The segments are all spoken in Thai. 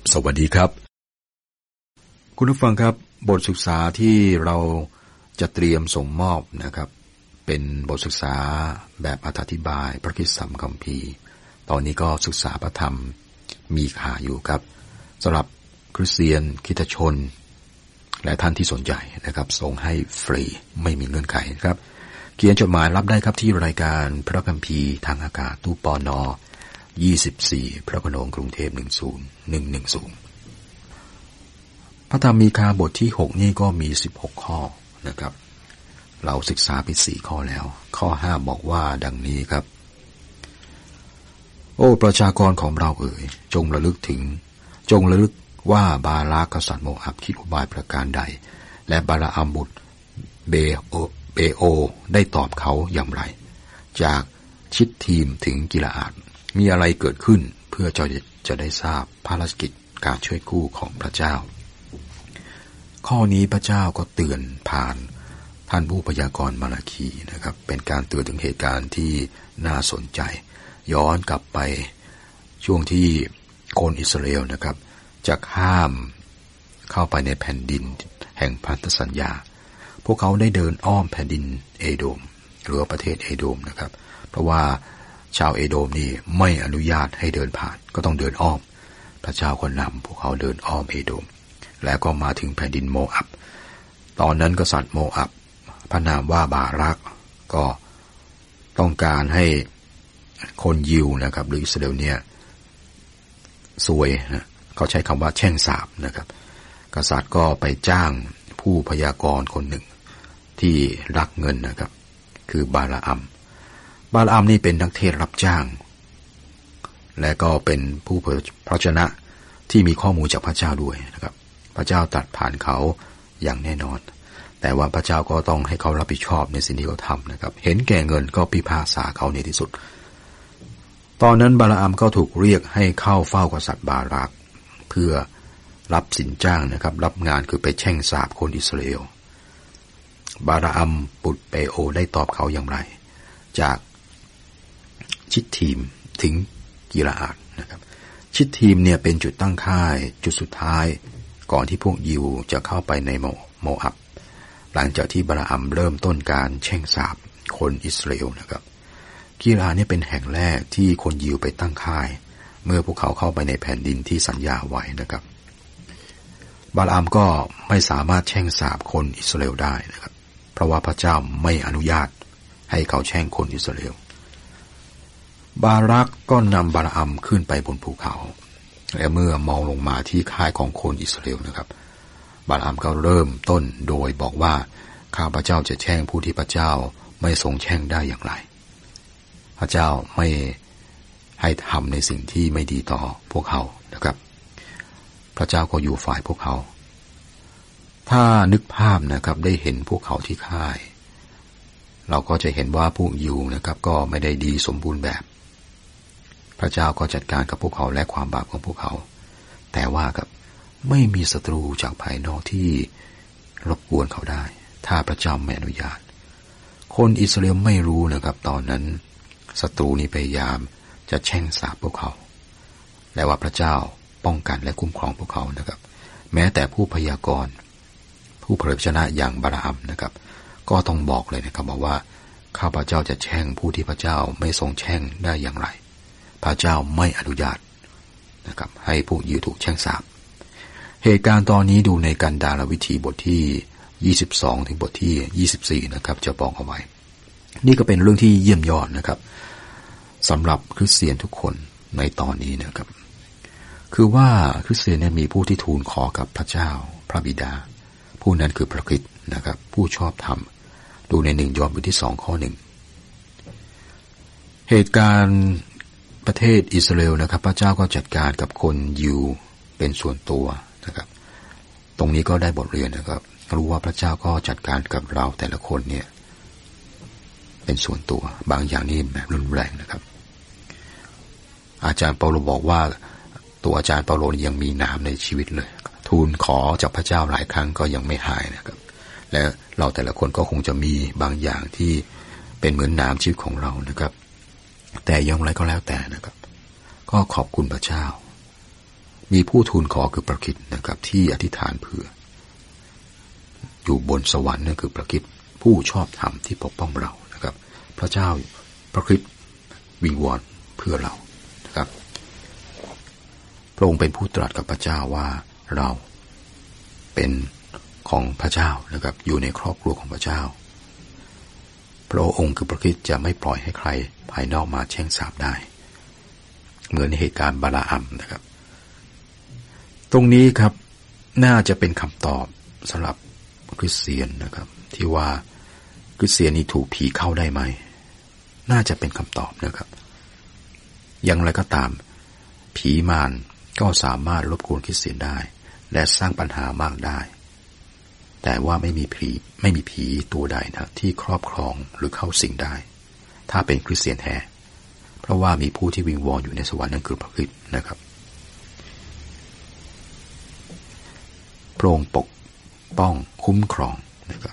สวัสดีครับคุณผู้ฟังครับบทศึกษาที่เราจะเตรียมส่งมอบนะครับเป็นบทศึกษาแบบอธิบายพระคริสตคัมภีร์ตอนนี้ก็ศึกษาพระธรรมมีข่าอยู่ครับสำหรับคริสเตียนคริสตชนและท่านที่สนใจนะครับส่งให้ฟรีไม่มีเงื่อนไขครับเขียนจดหมายรับได้ครับที่รายการพระคัมภีร์ทางอากาศตู้ปน24พระโขนงกรุงเทพ10110พระธรรมมีคาบทที่6นี่ก็มี16ข้อนะครับเราศึกษาไป4ข้อแล้วข้อ5บอกว่าดังนี้ครับโอ้ประชากรของเราจงระลึกว่าบาลากกษัตริย์โมอับคิดอุบายประการใดและบาลาอัมบุตรเบโอได้ตอบเขาอย่างไรจากชิดทีมถึงกิลอาดมีอะไรเกิดขึ้นเพื่อจะได้ทราบภารกิจการช่วยกู้ของพระเจ้าข้อนี้พระเจ้าก็เตือนผ่านท่านผู้พยากรณ์มาราคีนะครับเป็นการเตือนถึงเหตุการณ์ที่น่าสนใจย้อนกลับไปช่วงที่คนอิสราเอลนะครับจะข้ามเข้าไปในแผ่นดินแห่งพันธสัญญาพวกเขาได้เดินอ้อมแผ่นดินเอโดมหรือประเทศเอโดมนะครับเพราะว่าชาวเอโดมนี่ไม่อนุญาตให้เดินผ่านก็ต้องเดินอ้อมพระเจ้าก็นำพวกเขาเดินอ้อมเอโดมแล้วก็มาถึงแผ่นดินโมอับตอนนั้นกษัตริย์โมอับพระนามว่าบารักก็ต้องการให้คนยิวนะครับหรืออิสราเอลเนี่ยซวยนะเขาใช้คำว่าแช่งสาปนะครับกษัตริย์ก็ไปจ้างผู้พยากรณ์คนหนึ่งที่รักเงินนะครับคือบาลาอัมนี่เป็นนักเทศรับจ้างและก็เป็นผู้เผยพระชนะที่มีข้อมูลจากพระเจ้าด้วยนะครับพระเจ้าตรัสผ่านเขาอย่างแน่นอนแต่ว่าพระเจ้าก็ต้องให้เขารับผิดชอบในสิ่งที่เขาทำนะครับเห็นแก่เงินก็พิพากษาเขาในที่สุดตอนนั้นบาลาอัมก็ถูกเรียกให้เข้าเฝ้ากษัตริย์บารักเพื่อรับสินจ้างนะครับรับงานคือไปแช่งสาปคนอิสราเอลบาลาอัมบุตรเบโอได้ตอบเขาอย่างไรจากชิดทีมถึงกิลอาดนะครับชิดทีมเนี่ยเป็นจุดตั้งค่ายจุดสุดท้ายก่อนที่พวกยิวจะเข้าไปในโมอับหลังจากที่บาลาอัมเริ่มต้นการแช่งสาปคนอิสราเอลนะครับกิลอาดเนี่ยเป็นแห่งแรกที่คนยิวไปตั้งค่ายเมื่อพวกเขาเข้าไปในแผ่นดินที่สัญญาไว้นะครับบาลาอัมก็ไม่สามารถแช่งสาปคนอิสราเอลได้นะครับเพราะว่าพระเจ้าไม่อนุญาตให้เขาแช่งคนอิสราเอลบารักก็นำบาลาอัมขึ้นไปบนภูเขาและเมื่อมองลงมาที่ค่ายของคนอิสราเอลนะครับบาลาอัมก็เริ่มต้นโดยบอกว่าข้าพเจ้าจะแช่งผู้ที่พระเจ้าไม่ทรงแช่งได้อย่างไรพระเจ้าไม่ให้ทำในสิ่งที่ไม่ดีต่อพวกเขานะครับพระเจ้าก็อยู่ฝ่ายพวกเขาถ้านึกภาพนะครับได้เห็นพวกเขาที่ค่ายเราก็จะเห็นว่าพวกยิวนะครับก็ไม่ได้ดีสมบูรณ์แบบพระเจ้าก็จัดการกับพวกเขาและความบาปของพวกเขาแต่ว่าครับไม่มีศัตรูจากภายนอกที่รบกวนเขาได้ถ้าพระเจ้าไม่อนุญาตคนอิสราเอลไม่รู้นะครับตอนนั้นศัตรูนี้พยายามจะแช่งสาปพวกเขาและว่าพระเจ้าป้องกันและคุ้มครองพวกเขานะครับแม้แต่ผู้พยากรณ์ผู้เผยพระชนะอย่างบาลาอัมนะครับก็ต้องบอกเลยนะครับบอกว่าข้าพเจ้าจะแช่งผู้ที่พระเจ้าไม่ทรงแช่งได้อย่างไรพระเจ้าไม่อนุญาตนะครับให้ผู้ยิวถูกแช่งสาปเหตุการณ์ตอนนี้ดูในกันดารวิธีบทที่22ถึงบทที่24นะครับจะบอกเอาไว้นี่ก็เป็นเรื่องที่เยี่ยมยอดนะครับสำหรับคริสเตียนทุกคนในตอนนี้นะครับคือว่าคริสเตียนเนี่ยมีผู้ที่ทูลขอกับพระเจ้าพระบิดาผู้นั้นคือพระคริสต์นะครับผู้ชอบธรรมดูใน1 ยอห์นบทที่2ข้อ1เหตุการณ์ประเทศอิสราเอลนะครับพระเจ้าก็จัดการกับคนยิวเป็นส่วนตัวนะครับตรงนี้ก็ได้บทเรียนนะครับรู้ว่าพระเจ้าก็จัดการกับเราแต่ละคนเนี่ยเป็นส่วนตัวบางอย่างนี่แบบรุนแรงนะครับอาจารย์เปาโลบอกว่าตัวอาจารย์เปาโลยังมีน้ำในชีวิตเลยทูลขอจากพระเจ้าหลายครั้งก็ยังไม่หายนะครับและเราแต่ละคนก็คงจะมีบางอย่างที่เป็นเหมือนน้ำชีวิตของเรานะครับแต่อย่างไรก็แล้วแต่นะครับก็ขอบคุณพระเจ้ามีผู้ทูลขอคือพระคริสต์นะครับที่อธิษฐานเผื่ออยู่บนสวรรค์นั่นคือพระคริสต์ผู้ชอบธรรมที่ปกป้องเรานะครับพระเจ้าพระคริสต์วิงวอนเพื่อเรานะครับพระองค์เป็นผู้ตรัสกับพระเจ้าว่าเราเป็นของพระเจ้านะครับอยู่ในครอบครัวของพระเจ้าพระองค์คือพระคริสต์จะไม่ปล่อยให้ใครภายนอกมาแช่งสาปได้เหมือนในเหตุการณ์บาลาอัมนะครับตรงนี้ครับน่าจะเป็นคำตอบสำหรับคริสเตียนนะครับที่ว่าคริสเตียนนี่ถูกผีเข้าได้ไหมน่าจะเป็นคำตอบนะครับอย่างไรก็ตามผีมารก็สามารถรบกวนคริสเตียนได้และสร้างปัญหามากได้แต่ว่าไม่มีผีตัวใดนะที่ครอบครองหรือเข้าสิงได้ถ้าเป็นคริสเตียนแท้เพราะว่ามีผู้ที่วิงวอนอยู่ในสวรรค์นั่นคือพระคริสต์นะครับพระองค์ปกป้องคุ้มครองนะครับ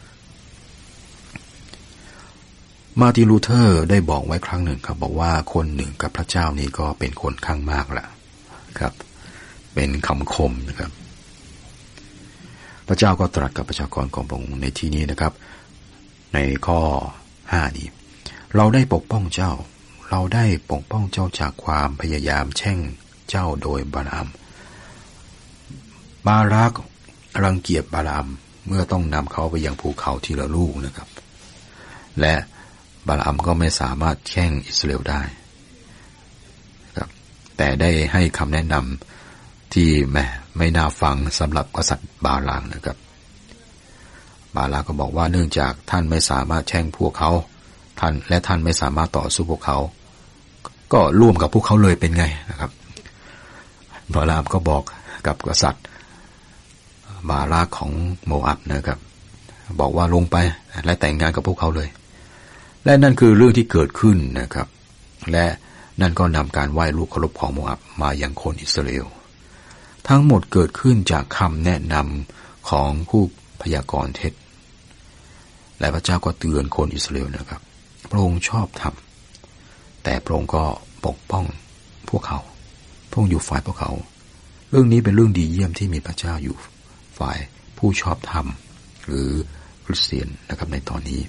มาร์ตินลูเทอร์ได้บอกไว้ครั้งหนึ่งครับบอกว่าคนหนึ่งกับพระเจ้านี่ก็เป็นคนข้างมากแหละครับเป็นคำคมนะครับพระเจ้าก็ตรัสกับประชากรของพระองค์ในที่นี้นะครับในข้อ5นี้เราได้ปกป้องเจ้าเราได้ปกป้องเจ้าจากความพยายามแช่งเจ้าโดยบาลามบารักรังเกียจบาลามเมื่อต้องนำเขาไปยังภูเขาทีละลูกนะครับและบาลามก็ไม่สามารถแช่งอิสราเอลได้ครับแต่ได้ให้คำแนะนำที่ไม่น่าฟังสำหรับกษัตริย์บาลามนะครับบาลามก็บอกว่าเนื่องจากท่านไม่สามารถแช่งพวกเขาท่านไม่สามารถต่อสู้พวกเขาก็ร่วมกับพวกเขาเลยเป็นไงนะครับบาลามก็บอกกับกษัตริย์บารักของโมอับนะครับบอกว่าลงไปและแต่งงานกับพวกเขาเลยและนั่นคือเรื่องที่เกิดขึ้นนะครับและนั่นก็นำการไหว้รูปเคารพของโมอับมายังคนอิสราเอลทั้งหมดเกิดขึ้นจากคำแนะนำของผู้พยากรณ์เท็จและพระเจ้าก็เตือนคนอิสราเอลนะครับพระองค์ชอบธรรมแต่พระองค์ก็ปกป้องพวกเขาพระองค์อยู่ฝ่ายพวกเขาเรื่องนี้เป็นเรื่องดีเยี่ยมที่มีพระเจ้าอยู่ฝ่ายผู้ชอบธรรมหรือคริสเตียนนะครับในตอนนี้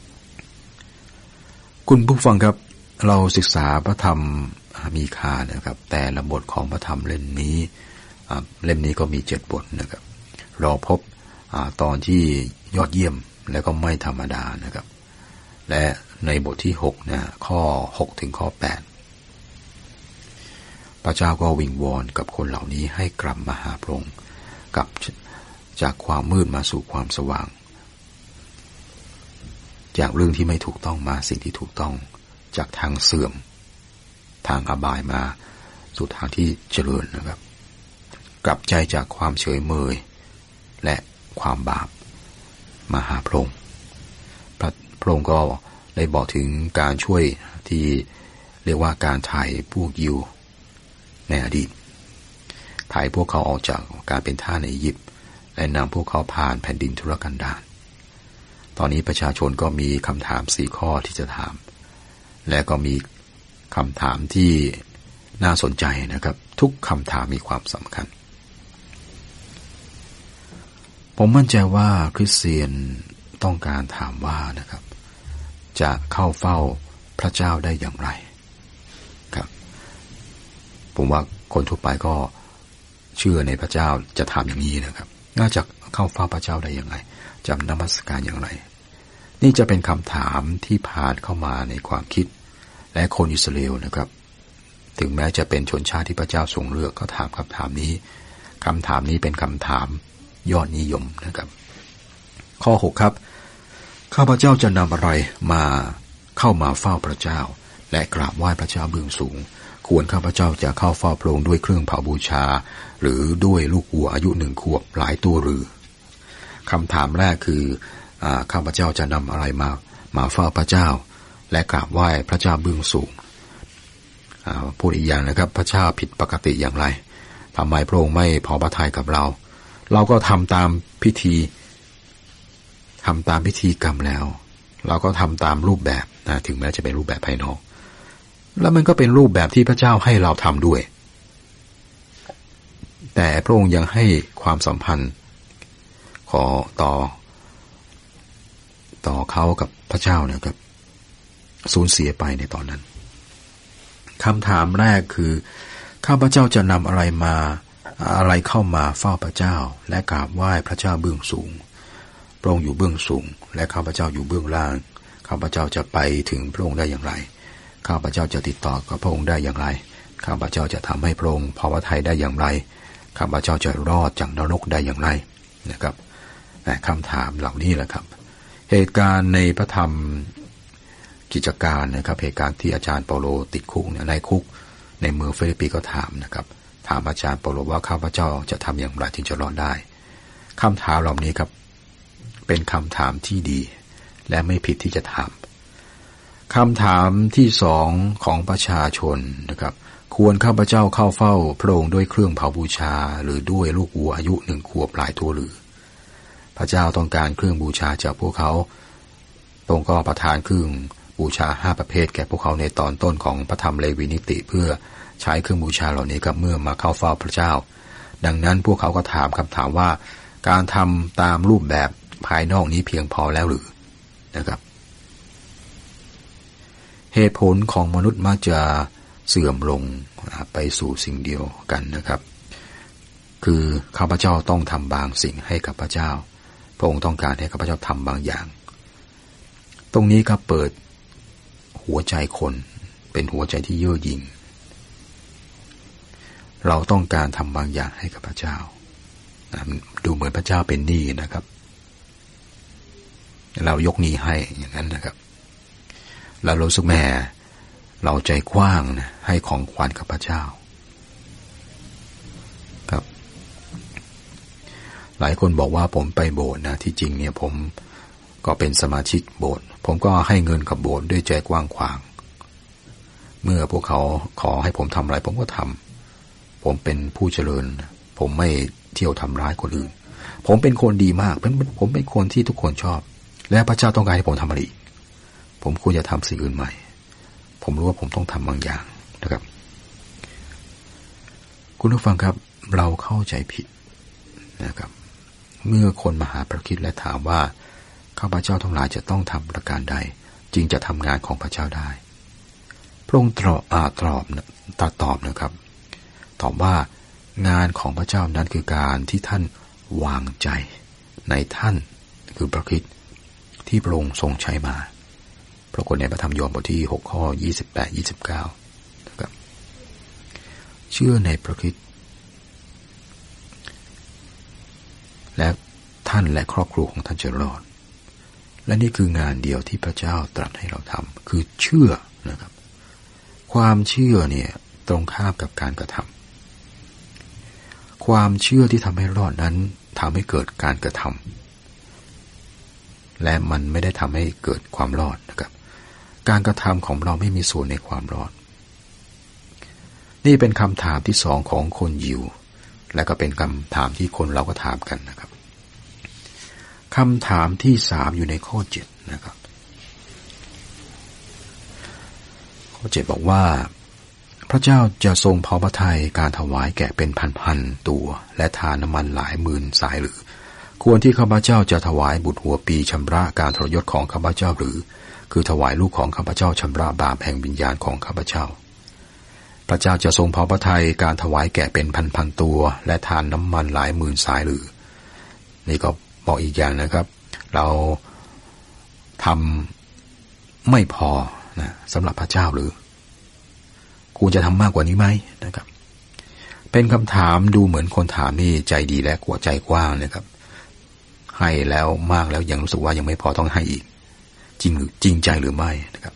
คุณผู้ฟังครับเราศึกษาพระธรรมมีคานะครับแต่ละบทของพระธรรมเล่มนี้ก็มี7บทนะครับเราพบตอนที่ยอดเยี่ยมและก็ไม่ธรรมดานะครับและในบทที่6นะข้อ6ถึงข้อ8พระเจ้าก็วิงวอนกับคนเหล่านี้ให้กลับมาหาพระองค์กลับจากความมืดมาสู่ความสว่างจากเรื่องที่ไม่ถูกต้องมาสิ่งที่ถูกต้องจากทางเสื่อมทางอบายมาสู่ทางที่เจริญนะครับกลับใจจากความเฉยเมยและความบาปมาหาพระองค์พระองค์ก็ได้บอกถึงการช่วยที่เรียกว่าการไถ่พวกยิวในอดีตไถ่พวกเขาออกจากการเป็นทาสในอียิปต์และนำพวกเขาผ่านแผ่นดินทุรกันดารตอนนี้ประชาชนก็มีคำถาม4ข้อที่จะถามและก็มีคำถามที่น่าสนใจนะครับทุกคำถามมีความสำคัญผมมั่นใจว่าคริสเตียนต้องการถามว่านะครับจะเข้าเฝ้าพระเจ้าได้อย่างไรครับผมว่าคนทั่วไปก็เชื่อในพระเจ้าจะถามอย่างนี้นะครับน่าจะเข้าเฝ้าพระเจ้าได้อย่างไรจะนมัสการอย่างไรนี่จะเป็นคำถามที่ผ่านเข้ามาในความคิดและคนอิสราเอลนะครับถึงแม้จะเป็นชนชาติที่พระเจ้าทรงเลือกก็ถามคำถามนี้เป็นคำถามยอดนิยมนะครับข้อ6ครับข้าพเจ้าจะนำอะไรมาเข้ามาเฝ้าพระเจ้าและกราบไหว้พระเจ้าเบื้องสูงควรข้าพเจ้าจะเข้าเฝ้าพระองค์ด้วยเครื่องเผาบูชาหรือด้วยลูกวัวอายุ1 ขวบหลายตัวหรือคำถามแรกคือข้าพเจ้าจะนำอะไรมาเฝ้าพระเจ้าและกราบไหว้พระเจ้าเบื้องสูงพูดอีกอย่างนะครับพระเจ้าผิดปกติอย่างไรทำไมพระองค์ไม่พอพระทัยกับเราก็ทำตามพิธีกรรมแล้วเราก็ทำตามรูปแบบถึงแม้จะเป็นรูปแบบภายนอกแล้วมันก็เป็นรูปแบบที่พระเจ้าให้เราทำด้วยแต่พระองค์ยังให้ความสัมพันธ์ขอต่อเขากับพระเจ้าเนี่ยครับสูญเสียไปในตอนนั้นคำถามแรกคือข้าพเจ้าจะนำอะไรเข้ามาเฝ้าพระเจ้าและกราบไหว้พระเจ้าเบื้องสูงพระองค์อยู่เบื้องสูงและข้าพเจ้าอยู่เบื้องล่างข้าพเจ้าจะไปถึงพระองค์ได้อย่างไรข้าพเจ้าจะติดต่อกับพระองค์ได้อย่างไรข้าพเจ้าจะทำให้พระองค์พอพระทัยได้อย่างไรข้าพเจ้าจะรอดจากนรกได้อย่างไรนะครับคำถามเหล่านี้แหละครับเหตุการณ์ในพระธรรมกิจการนะครับเหตุการณ์ที่อาจารย์เปาโลติดคุกในคุกในเมืองฟิลิปปีก็ถามนะครับถามอาจารย์เปาโลว่าข้าพเจ้าจะทำอย่างไรถึงจะรอดได้คำถามเหล่านี้ครับเป็นคำถามที่ดีและไม่ผิดที่จะถามคำถามที่สองของประชาชนนะครับควรข้าพเจ้าเข้าเฝ้าพระองค์ด้วยเครื่องเผาบูชาหรือด้วยลูกวัวอายุ1 ขวบหลายตัวหรือพระเจ้าต้องการเครื่องบูชาจากพวกเขาพระองค์ก็ประทานเครื่องบูชา5 ประเภทแก่พวกเขาในตอนต้นของพระธรรมเลวีนิติเพื่อใช้เครื่องบูชาเหล่านี้กับเมื่อมาเข้าเฝ้าพระเจ้าดังนั้นพวกเขาก็ถามคำถามว่าการทำตามรูปแบบภายนอกนี้เพียงพอแล้วหรือนะครับเหตุผลของมนุษย์มักจะเสื่อมลงไปสู่สิ่งเดียวกันนะครับคือข้าพเจ้าต้องทำบางสิ่งให้กับพระเจ้าพระองค์ต้องการให้ข้าพเจ้าทำบางอย่างตรงนี้ก็เปิดหัวใจคนเป็นหัวใจที่เย่อหยิ่งเราต้องการทำบางอย่างให้กับพระเจ้าดูเหมือนพระเจ้าเป็นหนี้นะครับเรายกหนี้ให้อย่างนั้นนะครับเรารู้สึกแหมเราใจกว้างนะให้ของขวัญกับพระเจ้าครับหลายคนบอกว่าผมไปโบสถ์นะที่จริงเนี่ยผมก็เป็นสมาชิกโบสถ์ผมก็ให้เงินกับโบสถ์ด้วยใจกว้างขวางเมื่อพวกเขาขอให้ผมทำอะไรผมก็ทำผมเป็นผู้เจริญผมไม่เที่ยวทำร้ายคนอื่นผมเป็นคนดีมากผมเป็นคนที่ทุกคนชอบและพระเจ้าต้องการให้ผมทำอะไรอีกผมควรจะทำสิ่งอื่นใหม่ผมรู้ว่าผมต้องทำบางอย่างนะครับคุณผู้ฟังครับเราเข้าใจผิดนะครับเมื่อคนมาหาพระคริสต์และถามว่าข้าพเจ้าทั้งหลายจะต้องทำประการใดจึงจะทำงานของพระเจ้าได้พระองค์ตอบนะครับตอบว่างานของพระเจ้านั้นคือการที่ท่านวางใจในท่านคือพระคริสต์ที่พระองค์ทรงใช้มาปรากฏในพระธรรมยอห์นบทที่6 ข้อ 28-29 นะครับเชื่อในพระคริสต์และท่านและครอบครัวของท่านจะรอดและนี่คืองานเดียวที่พระเจ้าตรัสให้เราทำคือเชื่อนะครับความเชื่อเนี่ยตรงข้ามกับการกระทำความเชื่อที่ทำให้รอดนั้นทำให้เกิดการกระทำและมันไม่ได้ทำให้เกิดความรอดนะครับการกระทำของเราไม่มีส่วนในความรอดนี่เป็นคำถามที่สองของคนยิวและก็เป็นคำถามที่คนเราก็ถามกันนะครับคำถามที่3อยู่ในข้อ7นะครับข้อ7บอกว่าพระเจ้าจะทรงพอพระทัยการถวายแกะเป็นพันๆตัวและทานน้ำมันหลายหมื่นสายหรือควรที่ข้าพเจ้าจะถวายบุตรหัวปีชำระการทรยศของข้าพเจ้าหรือคือถวายลูกของข้าพเจ้าชำระบาปแห่งวิญญาณของข้าพเจ้าพระเจ้าจะทรงพอพระทัยการถวายแกะเป็นพันๆตัวและทานน้ำมันหลายหมื่นสายหรือนี่ก็บอกอีกอย่างนะครับเราทำไม่พอนะสำหรับพระเจ้าหรือควรจะทำมากกว่านี้ไหมนะครับเป็นคำถามดูเหมือนคนถามนี่ใจดีและกว่าใจกว้างนะครับให้แล้วมากแล้วยังรู้สึกว่ายังไม่พอต้องให้อีกจริงใจหรือไม่นะครับ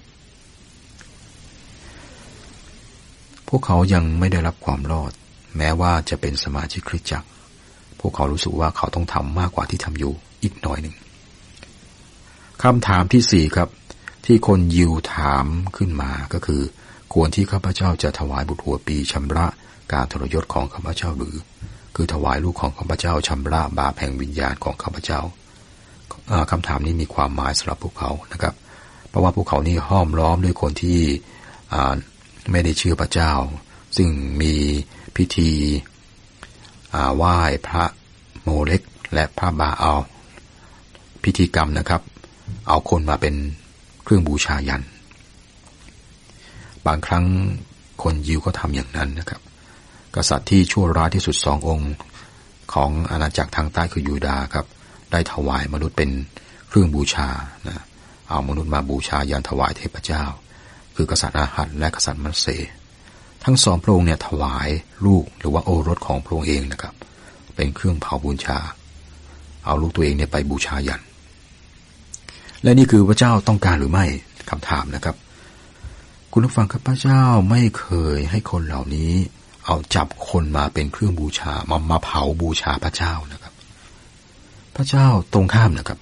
พวกเขายังไม่ได้รับความรอดแม้ว่าจะเป็นสมาชิกคริสตจักรพวกเขารู้สึกว่าเขาต้องทำมากกว่าที่ทำอยู่อีกหน่อยหนึ่งคำถามที่4ครับที่คนยิวถามขึ้นมาก็คือควรที่ข้าพเจ้าจะถวายบุตรหัวปีชำระการทรยศของข้าพเจ้าหรือคือถวายลูกของข้าพเจ้าชำระบาปแห่งวิญญาณของข้าพเจ้าคำถามนี้มีความหมายสำหรับพวกเขานะครับเพราะว่าพวกเขานี่ห้อมล้อมด้วยคนที่ไม่ได้เชื่อพระเจ้าซึ่งมีพิธีไหว้พระโมเลกและพระบาอัลพิธีกรรมนะครับเอาคนมาเป็นเครื่องบูชายันบางครั้งคนยิวก็ทำอย่างนั้นนะครับกษัตริย์ที่ชั่วร้ายที่สุด2 องค์ของอาณาจักรทางใต้คือยูดาห์ครับได้ถวายมนุษย์เป็นเครื่องบูชานะเอามนุษย์มาบูชายันถวายเทพเจ้าคือกษัตริย์อาหัสและกษัตริย์มัสเสทั้ง2 พระองค์เนี่ยถวายลูกหรือว่าโอรสของพระองค์เองนะครับเป็นเครื่องเผาบูชาเอาลูกตัวเองเนี่ยไปบูชายันและนี่คือพระเจ้าต้องการหรือไม่คำถามนะครับคุณผู้ฟังครับพระเจ้าไม่เคยให้คนเหล่านี้เอาจับคนมาเป็นเครื่องบูชามาเผาบูชาพระเจ้านะครับพระเจ้าตรงข้ามนะครับ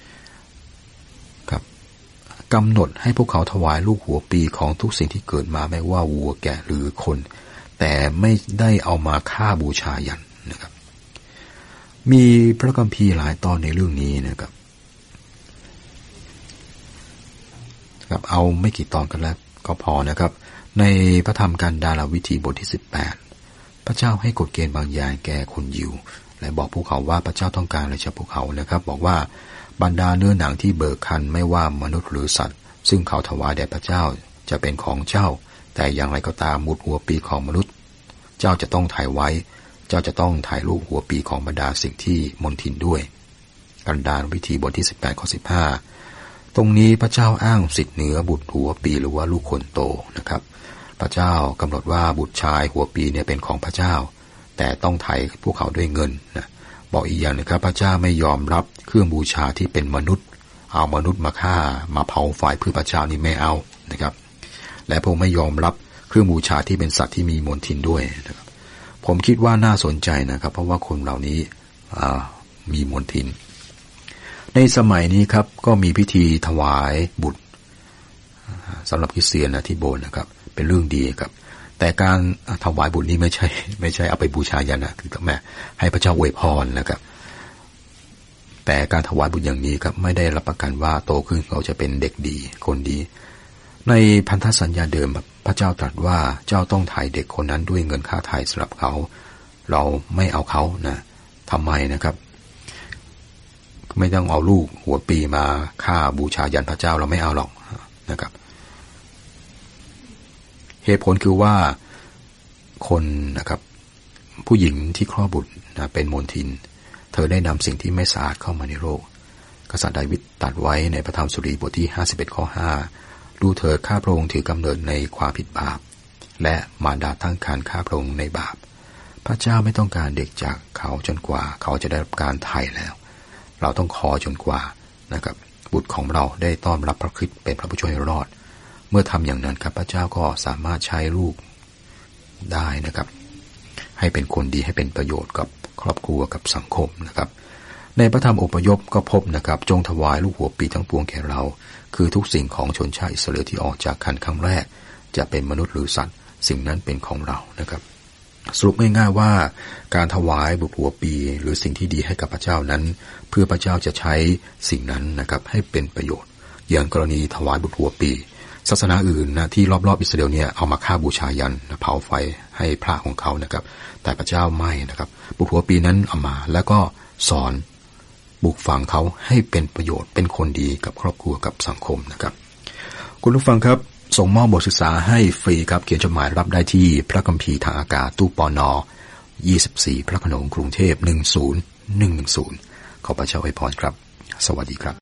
กำหนดให้พวกเขาถวายลูกหัวปีของทุกสิ่งที่เกิดมาไม่ว่าวัวแกะหรือคนแต่ไม่ได้เอามาฆ่าบูชายันนะครับมีพระคัมภีร์หลายตอนในเรื่องนี้นะครับเอาไม่กี่ตอนกันแล้วก็พอนะครับในพระธรรมกันดารวิธีบทที่18พระเจ้าให้กฎเกณฑ์บางอย่างแก่คนยิวและบอกพวกเขาว่าพระเจ้าต้องการอะไรจากพวกเขานะครับบอกว่าบรรดาเนื้อหนังที่เบิกคันไม่ว่ามนุษย์หรือสัตว์ซึ่งเขาถวายแด่พระเจ้าจะเป็นของเจ้าแต่อย่างไรก็ตามมุดหัวปีของมนุษย์เจ้าจะต้องถ่ายไว้เจ้าจะต้องถ่ายรูปหัวปีของบรรดาสิ่งที่มนทินด้วยกันดารวิธีบทที่18ข้อ15ตรงนี้พระเจ้าอ้างสิทธิเหนือบุตรหัวปีหรือว่าลูกคนโตนะครับพระเจ้ากำหนดว่าบุตรชายหัวปีเนี่ยเป็นของพระเจ้าแต่ต้องไถ่พวกเขาด้วยเงินนะบอกอีกอย่างนะครับพระเจ้าไม่ยอมรับเครื่องบูชาที่เป็นมนุษย์เอามนุษย์มาฆ่ามาเผาไฟเพื่อพระเจ้านี่ไม่เอานะครับและพระองค์ไม่ยอมรับเครื่องบูชาที่เป็นสัตว์ที่มีมนทินด้วยนะครับผมคิดว่าน่าสนใจนะครับเพราะว่าคนเหล่านี้มีมนทินในสมัยนี้ครับก็มีพิธีถวายบุตรสำหรับคริสเตียนนะที่โบสถ์นะครับเป็นเรื่องดีครับแต่การถวายบุตรนี้ไม่ใช่เอาไปบูชายันนะคือแม่ให้พระเจ้าอวยพรนะครับแต่การถวายบุตรอย่างนี้ครับไม่ได้รับประกันว่าโตขึ้นเขาจะเป็นเด็กดีคนดีในพันธสัญญาเดิมพระเจ้าตรัสว่าเจ้าต้องไถ่เด็กคนนั้นด้วยเงินค่าไถ่สำหรับเขาเราไม่เอาเขานะทำไมนะครับไม่ต้องเอาลูกหัวปีมาฆ่าบูชายันพระเจ้าเราไม่เอาหรอกนะครับเหตุผลคือว่าคนนะครับผู้หญิงที่คลอดบุตรนะเป็นมลทินเธอได้นำสิ่งที่ไม่สะอาดเข้ามาในโลกกษัตริย์ดาวิดตรัสไว้ในพระธรรมสุรีบทที่51ข้อ5ดูเถิดข้าพระองค์ถือกำเนิดในความผิดบาปและมารดาตั้งครรภ์ข้าพระองค์ในบาปพระเจ้าไม่ต้องการเด็กจากเขาจนกว่าเขาจะได้รับการไถ่แล้วเราต้องขอจนกว่านะครับบุตรของเราได้ต้อนรับพระคริสต์เป็นพระผู้ช่วยรอดเมื่อทำอย่างนั้นครับพระเจ้าก็สามารถใช้ลูกได้นะครับให้เป็นคนดีให้เป็นประโยชน์กับครอบครัวกับสังคมนะครับในพระธรรมอพยพก็พบนะครับจงถวายลูกหัวปีทั้งปวงแก่เราคือทุกสิ่งของชนชาติอิสราเอลที่ออกจากคันครั้งแรกจะเป็นมนุษย์หรือสัตว์สิ่งนั้นเป็นของเรานะครับสรุปง่ายๆว่าการถวายบุตรหัวปีหรือสิ่งที่ดีให้กับพระเจ้านั้นเพื่อพระเจ้าจะใช้สิ่งนั้นนะครับให้เป็นประโยชน์อย่างกรณีถวายบุตรหัวปีศาสนาอื่นนะที่รอบๆอิสราเอลเนี่ยเอามาฆ่าบูชายันเผาไฟให้พระของเขานะครับแต่พระเจ้าไม่นะครับบุตรหัวปีนั้นเอามาแล้วก็สอนปลูกฝังเขาให้เป็นประโยชน์เป็นคนดีกับครอบครัวกับสังคมนะครับคุณผู้ฟังครับส่งมอบบทศึกษาให้ฟรีครับเขียนจดหมายรับได้ที่พระคัมภีร์ทางอากาศตู้ปน24พระโขนงกรุงเทพ10110ขอพระเจ้าอวยพรครับสวัสดีครับ